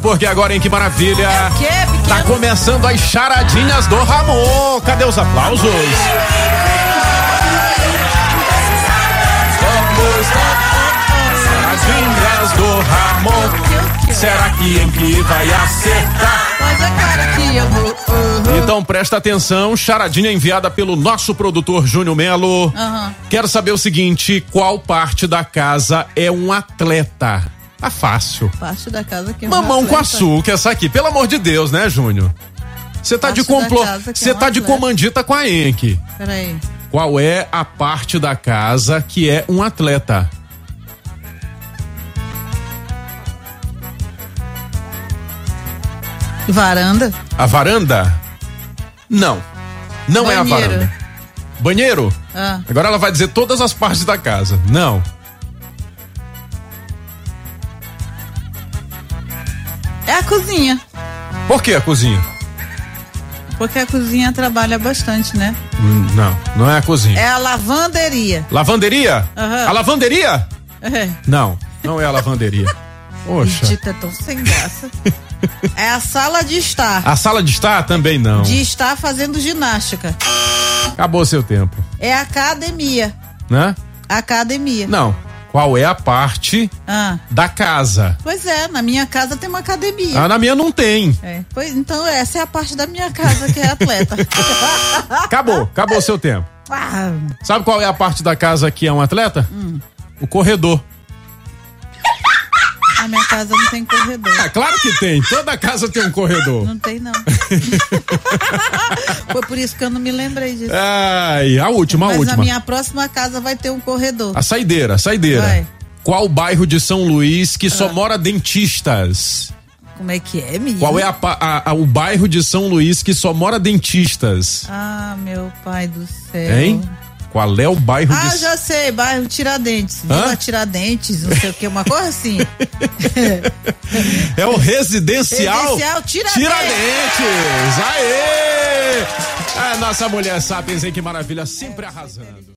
porque agora, hein, que maravilha. É o quê, pequeno? Tá começando as charadinhas do Ramon. Cadê os aplausos? Charadinhas do Ramon. Será que em que vai acertar? Faz a cara que eu vou. Então presta atenção, charadinha enviada pelo nosso produtor Júnior Melo. Quero saber o seguinte, qual parte da casa é um atleta? Tá fácil. Parte da casa que é um Mamão atleta. com açúcar, essa aqui, pelo amor de Deus, né, Júnior? Você tá de você tá de comandita com a Enque. Peraí. Qual é a parte da casa que é um atleta? Varanda? A varanda? Não. Não é a Banheiro. varanda. Banheiro? Ah. Agora ela vai dizer todas as partes da casa. Não. É a cozinha. Por que a cozinha? Porque a cozinha trabalha bastante, né? Não, não é a cozinha. É a lavanderia. Lavanderia? Aham. A lavanderia? É. Não, não é a lavanderia. Poxa. Dita, é tão sem graça. É a sala de estar. A sala de estar também não. De estar fazendo ginástica. Acabou seu tempo. É a academia. Né? Academia. Não. Qual é a parte da casa? Pois é, na minha casa tem uma academia. Ah, na minha não tem. É. Pois, então essa é a parte da minha casa que é atleta. Acabou seu tempo. Ah, Sabe qual é a parte da casa que é um atleta? O corredor. a minha casa não tem corredor. Ah, claro que tem. Toda casa tem um corredor. Não tem, não. Foi por isso que eu não me lembrei disso. Ai, a última. Mas a minha próxima casa vai ter um corredor. A saideira. Vai. Qual bairro de São Luís que só mora dentistas? Como é que é, menino? Qual é o bairro de São Luís que só mora dentistas? Ah, meu pai do céu. Hein? Qual é o bairro de... Já sei, bairro Tiradentes. Vila Tiradentes, não sei o que, uma coisa assim. É o residencial Tiradentes. Aê! A nossa mulher Sapiens, hein? Que maravilha, sempre arrasando.